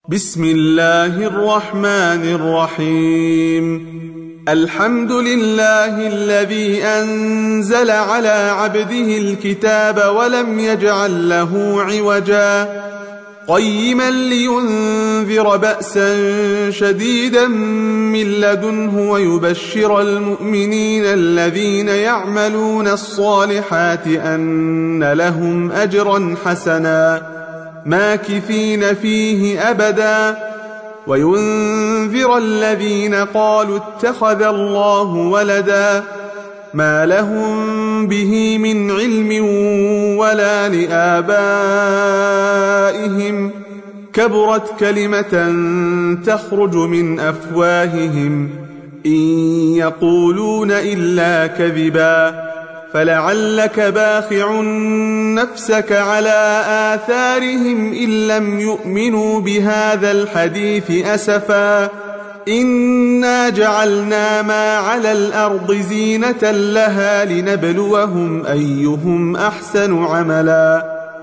بسم الله الرحمن الرحيم. الحمد لله الذي أنزل على عبده الكتاب ولم يجعل له عوجا قيما لينذر بأسا شديدا من لدنه ويبشر المؤمنين الذين يعملون الصالحات أن لهم أجرا حسنا ماكثين فيه أبدا وينذر الذين قالوا اتخذ الله ولدا ما لهم به من علم ولا لآبائهم كبرت كلمة تخرج من أفواههم إن يقولون إلا كذبا فلعلك باخع نفسك على آثارهم إن لم يؤمنوا بهذا الحديث أسفا إنا جعلنا ما على الأرض زينة لها لنبلوهم أيهم أحسن عملا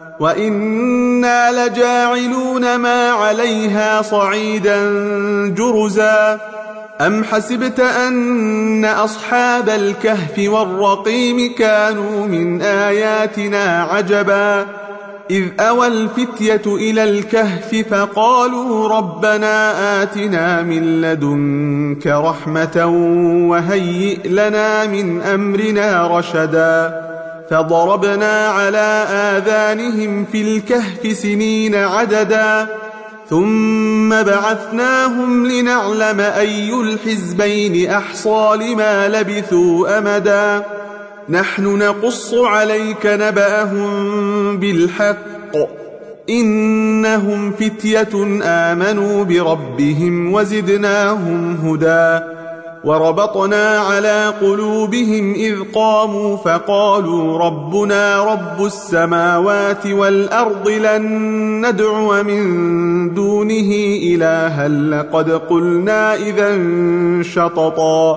وإنا لجاعلون ما عليها صعيدا جرزا أم حسبت أن أصحاب الكهف والرقيم كانوا من آياتنا عجبا إذ أوى الفتية إلى الكهف فقالوا ربنا آتنا من لدنك رحمة وهيئ لنا من أمرنا رشدا فضربنا على آذانهم في الكهف سنين عددا ثم بعثناهم لنعلم أي الحزبين أحصى لما لبثوا أمدا نحن نقص عليك نبأهم بالحق إنهم فتية آمنوا بربهم وزدناهم هدى وربطنا على قلوبهم إذ قاموا فقالوا ربنا رب السماوات والأرض لن ندعو من دونه إلها لقد قلنا إذا شططا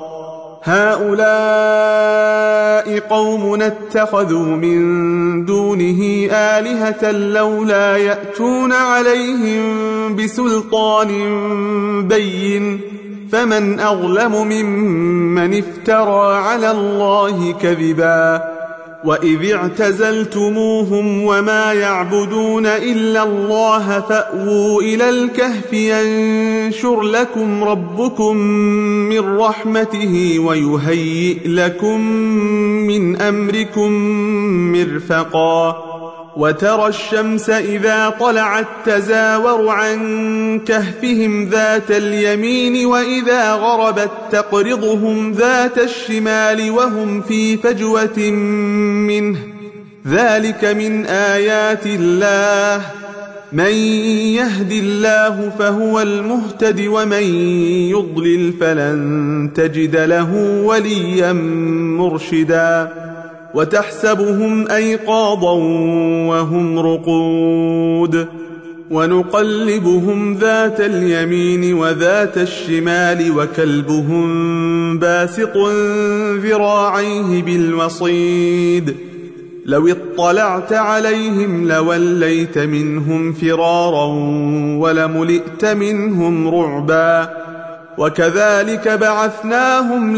هؤلاء قومنا اتخذوا من دونه آلهة لولا يأتون عليهم بسلطان بين فمن أظلم ممن افترى على الله كذبا وإذ اعتزلتموهم وما يعبدون إلا الله فأووا إلى الكهف ينشر لكم ربكم من رحمته ويهيئ لكم من أمركم مرفقا وترى الشمس إذا طلعت تزاور عن كهفهم ذات اليمين وإذا غربت تقرضهم ذات الشمال وهم في فجوة منه ذلك من آيات الله من يهد الله فهو المهتد ومن يضلل فلن تجد له وليا مرشدا وتحسبهم أيقاظا وهم رقود ونقلبهم ذات اليمين وذات الشمال وكلبهم باسط ذراعيه بالوصيد لو اطلعت عليهم لوليت منهم فرارا ولملئت منهم رعبا وكذلك بعثناهم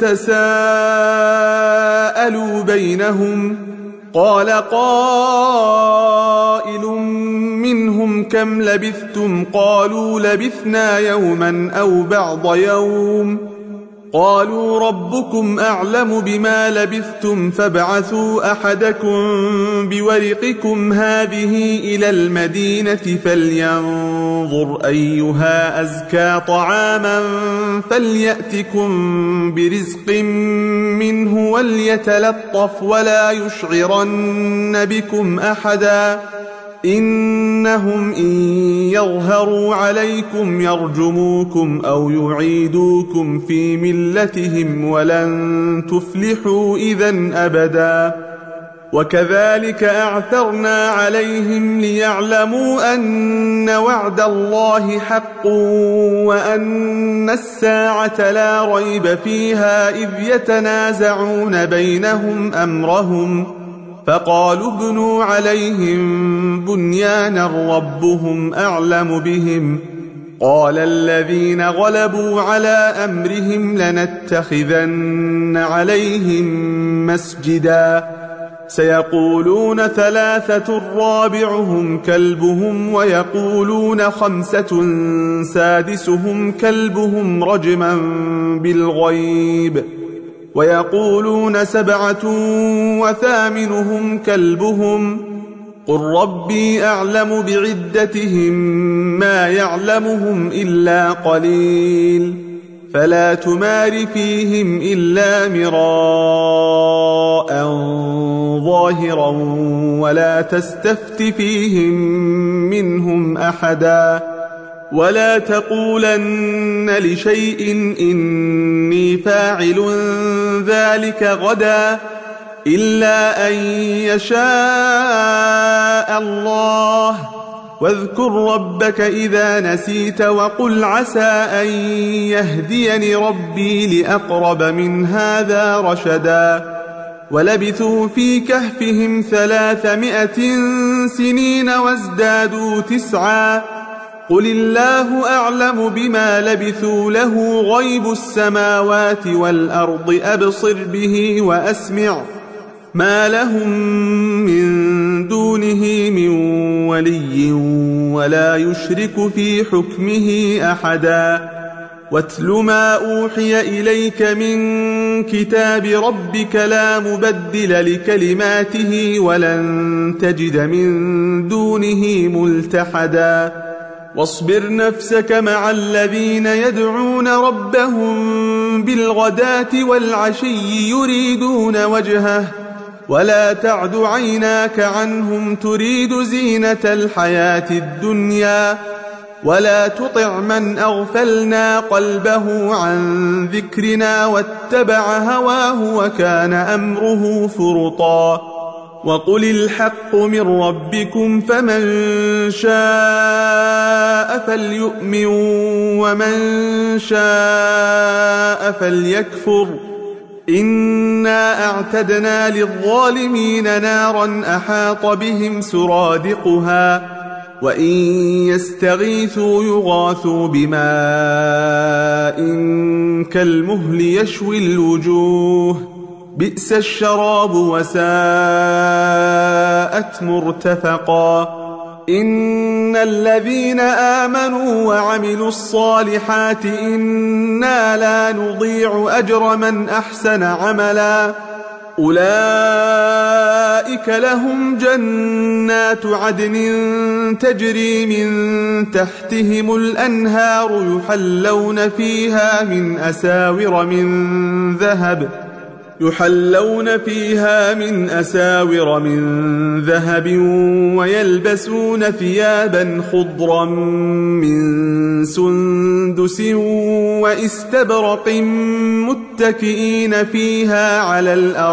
ليتساءلوا بينهم قال قائل منهم كم لبثتم قالوا لبثنا يوما أو بعض يوم قالوا ربكم أعلم بما لبثتم فابعثوا أحدكم بورقكم هذه إلى المدينة فلينظر أيها أزكى طعاما فليأتكم برزق منه وليتلطف ولا يشعرن بكم أحدا إنهم إن يظهروا عليكم يرجموكم أو يعيدوكم في ملتهم ولن تفلحوا إذن أبدا وكذلك أعثرنا عليهم ليعلموا أن وعد الله حق وأن الساعة لا ريب فيها إذ يتنازعون بينهم أمرهم فقالوا ابنوا عليهم بنيانا ربهم أعلم بهم قال الذين غلبوا على أمرهم لنتخذن عليهم مسجدا سيقولون 3 رابعهم كلبهم ويقولون 5 سادسهم كلبهم رجما بالغيب ويقولون 7 وثامنهم كلبهم قل ربي أعلم بعدتهم ما يعلمهم إلا قليل فلا تمار فيهم إلا مراء ظاهرا ولا تستفت فيهم منهم أحدا ولا تقولن لشيء إني فاعل ذلك غدا إلا أن يشاء الله واذكر ربك إذا نسيت وقل عسى أن يهديني ربي لأقرب من هذا رشدا ولبثوا في كهفهم 300 سنين وازدادوا 9 قل الله أعلم بما لبثوا له غيب السماوات والأرض أبصر به وأسمع ما لهم من دونه من ولي ولا يشرك في حكمه أحدا واتل ما أوحي إليك من كتاب ربك لا مبدل لكلماته ولن تجد من دونه ملتحدا واصبر نفسك مع الذين يدعون ربهم بالغداة والعشي يريدون وجهه ولا تعد عيناك عنهم تريد زينة الحياة الدنيا ولا تطع من أغفلنا قلبه عن ذكرنا واتبع هواه وكان أمره فرطا وقل الحق من ربكم فمن شاء فليؤمن ومن شاء فليكفر إنا أعتدنا للظالمين نارا أحاط بهم سرادقها وإن يستغيثوا يغاثوا بماء كالمهل يشوي الوجوه بئس الشراب وساءت مرتفقا إن الذين آمنوا وعملوا الصالحات إنا لا نضيع أجر من أحسن عملا أولئك لهم جنات عدن تجري من تحتهم الأنهار يحلون فيها من أساور من ذهب ويلبسون ثيابا خضرا من سندس واستبرق متكئين فيها على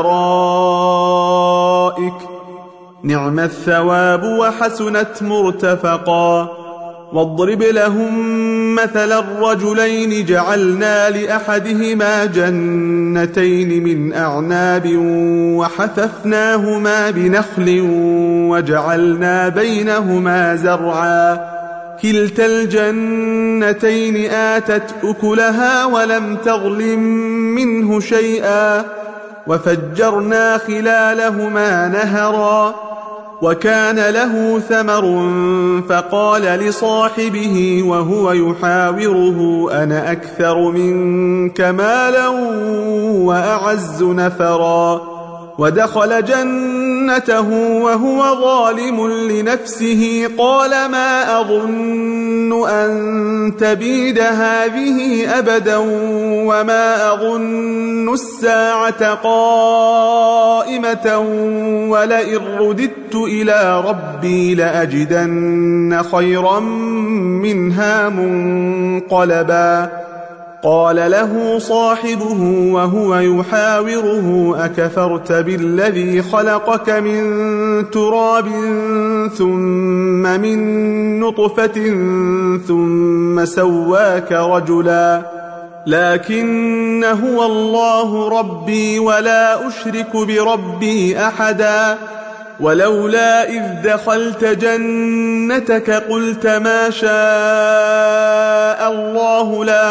الأرائك نعم الثواب وحسنت مرتفقا واضرب لهم مثل الرجلين جعلنا لأحدهما جنتين من أعناب وحففناهما بنخل وجعلنا بينهما زرعا كلتا الجنتين آتت أكلها ولم تظلم منه شيئا وفجرنا خلالهما نهرا وكان له ثمر فقال لصاحبه وهو يحاوره أنا أكثر منك مالا وأعز نفرا ودخل جنته وهو ظالم لنفسه قال ما أظن أن تبيد هذه أبدا وما أظن الساعة قائمة ولئن رددت إلى ربي لأجدن خيرا منها منقلبا قال له صاحبه وهو يحاوره أكفرت بالذي خلقك من تراب ثم من نطفة ثم سواك رجلا لكن هو الله ربي ولا أشرك بربي أحدا ولولا إذ دخلت جنتك قلت ما شاء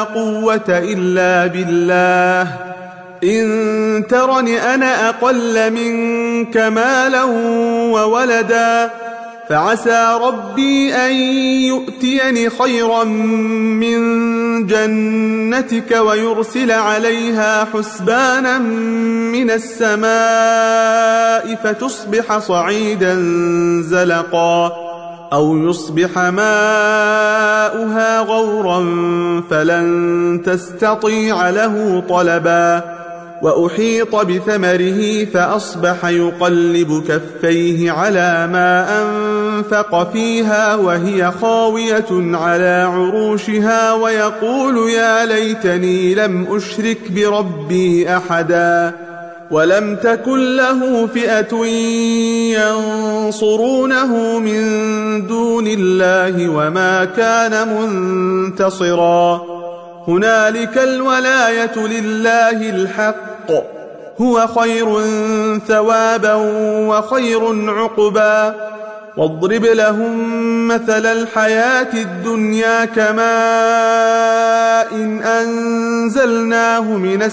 ولا قوة إلا بالله إن ترني أنا أقل منك مالا وولدا فعسى ربي أن يؤتيني خيرا من جنتك ويرسل عليها حسبانا من السماء فتصبح صعيدا زلقا أو يصبح ماؤها غورا فلن تستطيع له طلبا وأحيط بثمره فأصبح يقلب كفيه على ما أنفق فيها وهي خاوية على عروشها ويقول يا ليتني لم أشرك بربي أحدا ولم تكن له فئة ينصرونه من دون الله وما كان منتصرا هنالك الولاية لله الحق هو خير ثوابا وخير عقبا واضرب لهم مثل الحياة الدنيا كماء أنزلناه من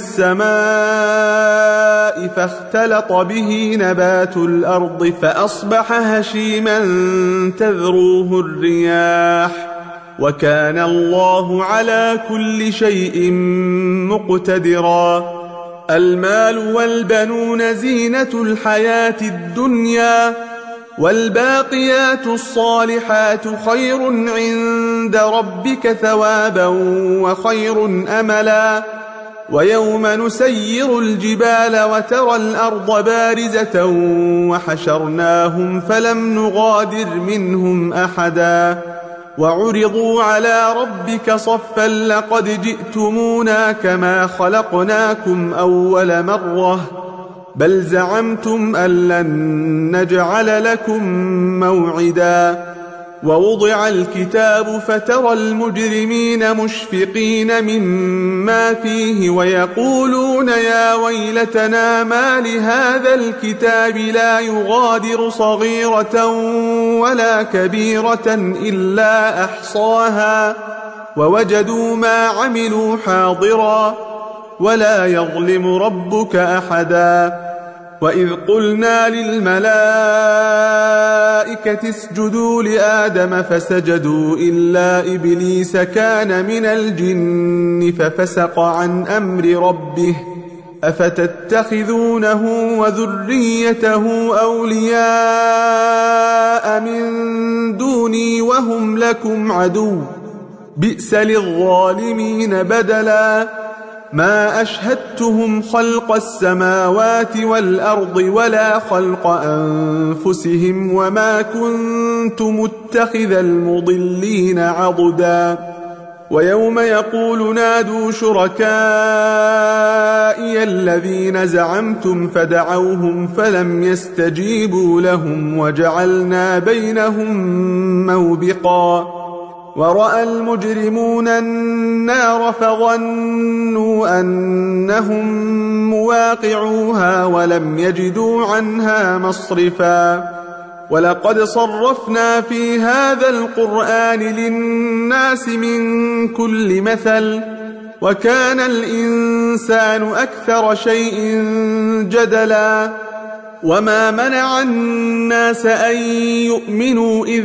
السماء فاختلط به نبات الأرض فأصبح هشيما تذروه الرياح وكان الله على كل شيء مقتدرا المال والبنون زينة الحياة الدنيا والباقيات الصالحات خير عند ربك ثوابا وخير أملا ويوم نسير الجبال وترى الأرض بارزة وحشرناهم فلم نغادر منهم أحدا وعرضوا على ربك صفا لقد جئتمونا كما خلقناكم أول مرة بل زعمتم أن لن نجعل لكم موعدا ووضع الكتاب فترى المجرمين مشفقين مما فيه ويقولون يا ويلتنا ما لهذا الكتاب لا يغادر صغيرة ولا كبيرة إلا أحصاها ووجدوا ما عملوا حاضرا ولا يظلم ربك أحدا وإذ قلنا للملائكة اسجدوا لآدم فسجدوا إلا إبليس كان من الجن ففسق عن أمر ربه أفتتخذونه وذريته أولياء من دوني وهم لكم عدو بئس للظالمين بدلا ما أشهدتهم خلق السماوات والأرض ولا خلق أنفسهم وما كنت متخذ المضلين عضدا ويوم يقول نادوا شركائي الذين زعمتم فدعوهم فلم يستجيبوا لهم وجعلنا بينهم موبقا ورأى المجرمون النار فظنوا أنهم مواقعوها ولم يجدوا عنها مصرفا ولقد صرفنا في هذا القرآن للناس من كل مثل وكان الإنسان أكثر شيء جدلا وما منع الناس أن يؤمنوا إذ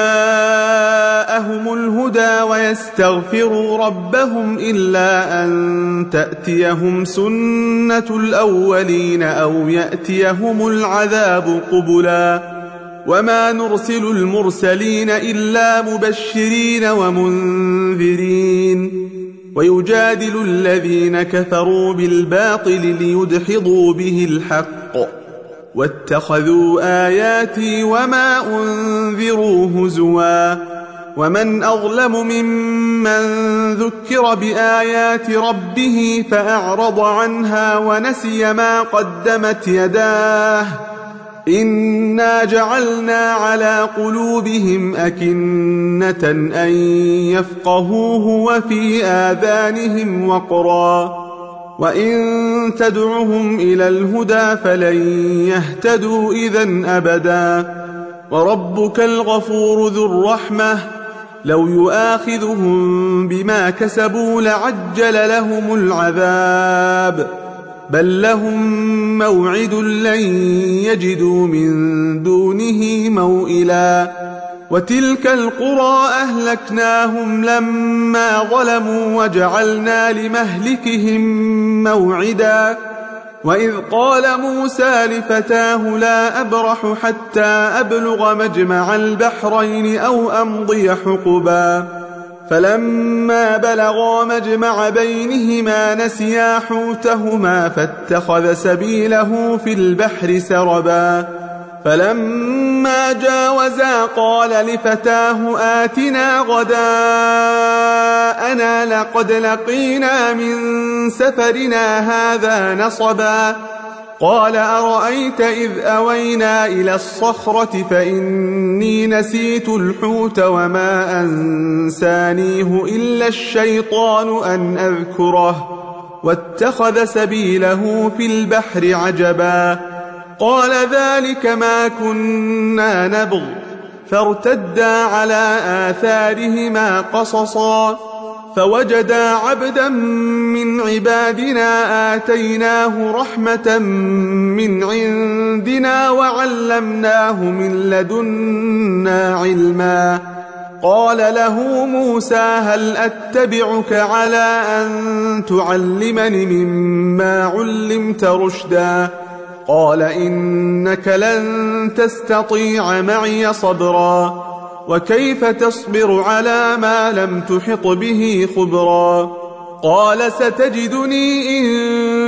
جاءهم الهدى ويستغفروا ربهم إلا أن تأتيهم سنة الأولين أو يأتيهم العذاب قبلا وما نرسل المرسلين إلا مبشرين ومنذرين ويجادل الذين كفروا بالباطل ليدحضوا به الحق واتخذوا آياتي وما أنذروا هزوا ومن أظلم ممن ذكر بآيات ربه فأعرض عنها ونسي ما قدمت يداه إنا جعلنا على قلوبهم أكنة أن يفقهوه وفي آذانهم وقرا وإن تدعهم إلى الهدى فلن يهتدوا إذن أبدا وربك الغفور ذو الرحمة لو يؤاخذهم بما كسبوا لعجل لهم العذاب بل لهم موعد لن يجدوا من دونه موئلا وتلك القرى أهلكناهم لما ظلموا وجعلنا لمهلكهم موعدا وإذ قال موسى لفتاه لا أبرح حتى أبلغ مجمع البحرين أو أمضي حقبا فلما بلغا مجمع بينهما نسيا حوتهما فاتخذ سبيله في البحر سربا فلما جاوزا قال لفتاه آتنا غداءنا لقد لقينا من سفرنا هذا نصبا قال أرأيت إذ أوينا إلى الصخرة فإني نسيت الحوت وما أنسانيه إلا الشيطان أن أذكره واتخذ سبيله في البحر عجبا قال ذلك ما كنا نبغ فارتدا على آثارهما قصصا فوجدا عبدا من عبادنا آتيناه رحمة من عندنا وعلمناه من لدنا علما قال له موسى هل أتبعك على أن تعلمني مما علمت رشدا قال إنك لن تستطيع معي صبرا وكيف تصبر على ما لم تحط به خبرا قال ستجدني إن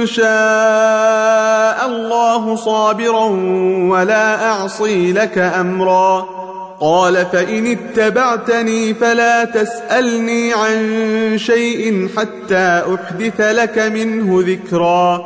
شاء الله صابرا ولا أعصي لك أمرا قال فإن اتبعتني فلا تسألني عن شيء حتى أحدث لك منه ذكرا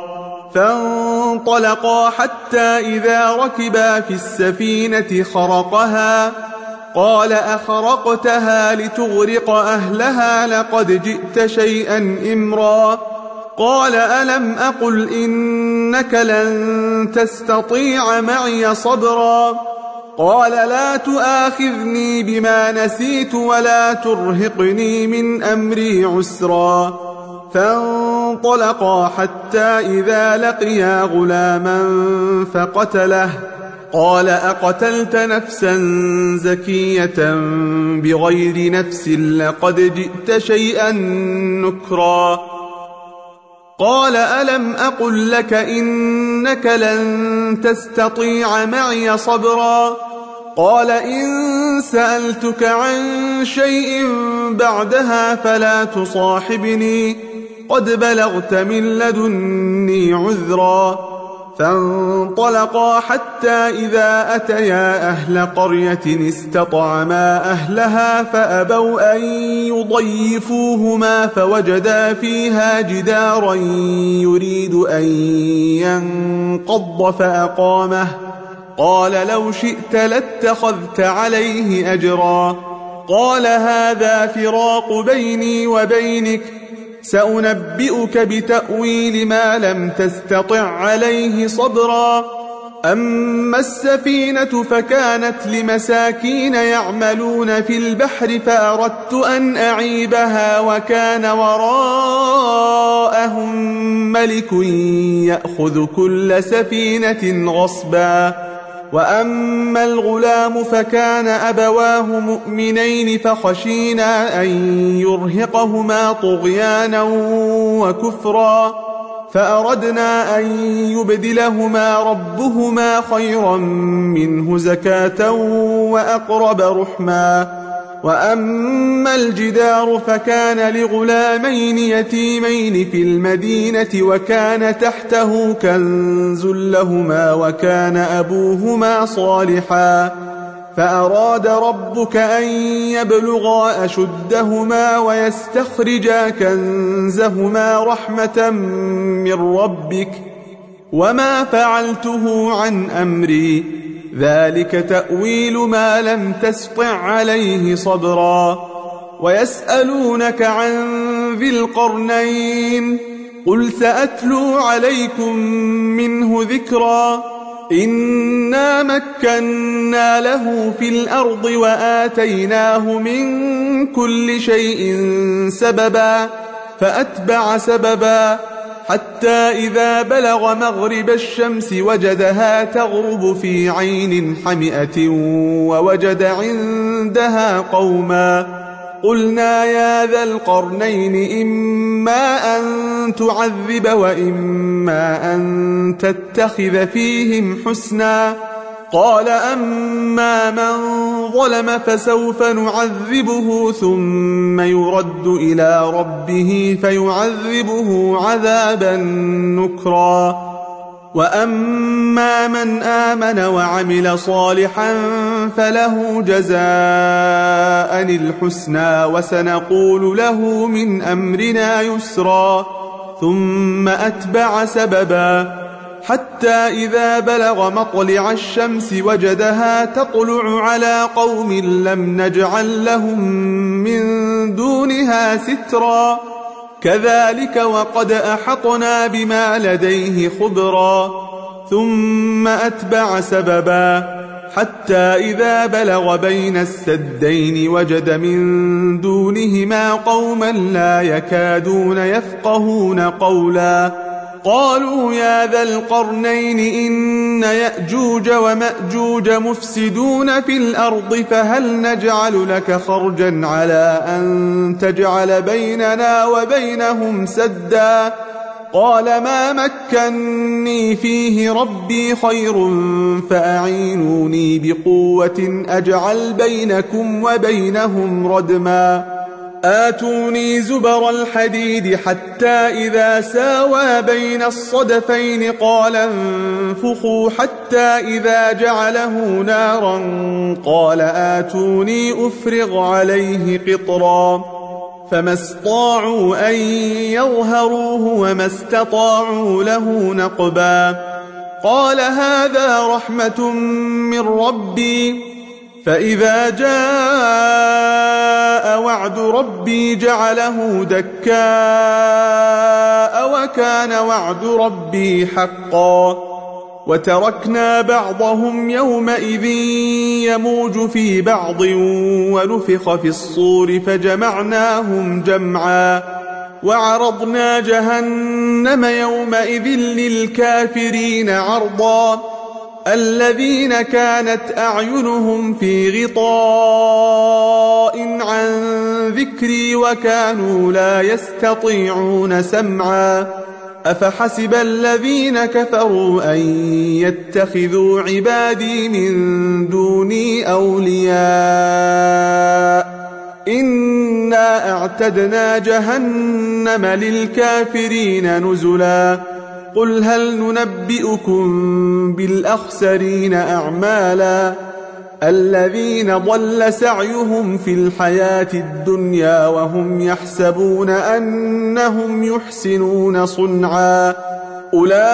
فانطلقا حتى إذا ركبا في السفينة خرقها قال أخرقتها لتغرق أهلها لقد جئت شيئا إمرا قال ألم أقل إنك لن تستطيع معي صبرا قال لا تؤاخذني بما نسيت ولا ترهقني من أمري عسرا فانطلقا حتى إذا لقيا غلاما فقتله قال أقتلت نفسا زكية بغير نفس لقد جئت شيئا نكرا قال ألم أقل لك إنك لن تستطيع معي صبرا قال إن سألتك عن شيء بعدها فلا تصاحبني قد بلغت من لدني عذرا فانطلقا حتى إذا أتيا أهل قرية استطعما أهلها فأبوا أن يضيفوهما فوجدا فيها جدارا يريد أن ينقض فأقامه قال لو شئت لاتخذت عليه أجرا قال هذا فراق بيني وبينك سأنبئك بتأويل ما لم تستطع عليه صبرا أما السفينة فكانت لمساكين يعملون في البحر فأردت أن أعيبها وكان وراءهم ملك يأخذ كل سفينة غصبا وأما الغلام فكان أبواه مؤمنين فخشينا أن يرهقهما طغيانا وكفرا فأردنا أن يبدلهما ربهما خيرا منه زكاة وأقرب رحما وأما الجدار فكان لغلامين يتيمين في المدينة وكان تحته كنز لهما وكان أبوهما صالحا فأراد ربك أن يبلغا أشدهما ويستخرجا كنزهما رحمة من ربك وما فعلته عن أمري ذلك تأويل ما لم تسطع عليه صبرا ويسألونك عن ذي القرنين قل سأتلو عليكم منه ذكرا إنا مكنا له في الأرض وآتيناه من كل شيء سببا فأتبع سببا حتى إذا بلغ مغرب الشمس وجدها تغرب في عين حمئة ووجد عندها قوما قلنا يا ذا القرنين إما أن تعذب وإما أن تتخذ فيهم حسنا قال أما من ظلم فسوف نعذبه ثم يرد إلى ربه فيعذبه عذابا نكرا وأما من آمن وعمل صالحا فله جزاء الحسنى وسنقول له من أمرنا يسرا ثم أتبع سببا حتى إذا بلغ مطلع الشمس وجدها تطلع على قوم لم نجعل لهم من دونها سترا كذلك وقد أحطنا بما لديه خبرا ثم أتبع سببا حتى إذا بلغ بين السدين وجد من دونهما قوما لا يكادون يفقهون قولا قالوا يا ذا القرنين إن يأجوج ومأجوج مفسدون في الأرض فهل نجعل لك خرجا على أن تجعل بيننا وبينهم سدا قال ما مكني فيه ربي خير فأعينوني بقوة أجعل بينكم وبينهم ردما آتوني زبر الحديد حتى إذا ساوى بين الصدفين قال انفخوا حتى إذا جعله نارا قال آتوني أفرغ عليه قطرا فما استطاعوا أن يظهروه وما استطاعوا له نقبا قال هذا رحمة من ربي فإذا جاء وعد ربي جعله دكاء وكان وعد ربي حقا وتركنا بعضهم يومئذ يموج في بعض ونفخ في الصور فجمعناهم جمعا وعرضنا جهنم يومئذ للكافرين عرضا الذين كانت أعينهم في غطاء عن ذكري وكانوا لا يستطيعون سمعا أفحسب الذين كفروا أن يتخذوا عبادي من دوني أولياء إنا أعتدنا جهنم للكافرين نزلا قل هل ننبئكم بالأخسرين أعمالا الذين ضل سعيهم في الحياة الدنيا وهم يحسبون أنهم يحسنون صنعا أولئك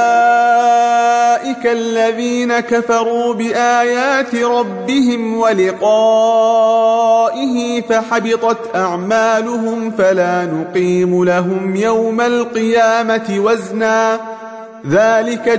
الذين كفروا بآيات ربهم ولقائه فحبطت أعمالهم فلا نقيم لهم يوم القيامة وزنا ذلك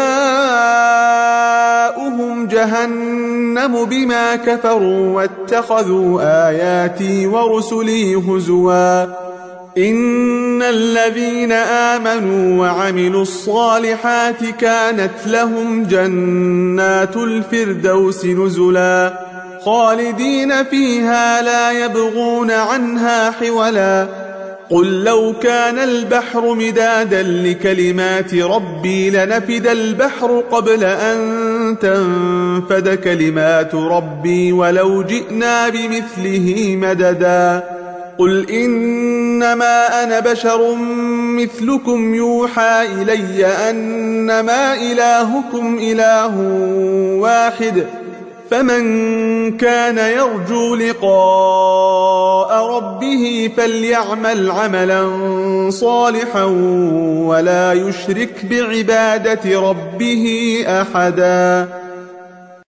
جزاؤهم جهنم بما كفروا واتخذوا آياتي ورسلي هزوا إن الذين آمنوا وعملوا الصالحات كانت لهم جنات الفردوس نزلا خالدين فيها لا يبغون عنها حولا قل لو كان البحر مدادا لكلمات ربي لنفد البحر قبل أن تنفد كلمات ربي ولو جئنا بمثله مددا قل إنما أنا بشر مثلكم يوحى إلي أنما إلهكم إله واحد فمن كان يرجو لقاء ربه فليعمل عملا صالحا ولا يشرك بعبادة ربه أحدا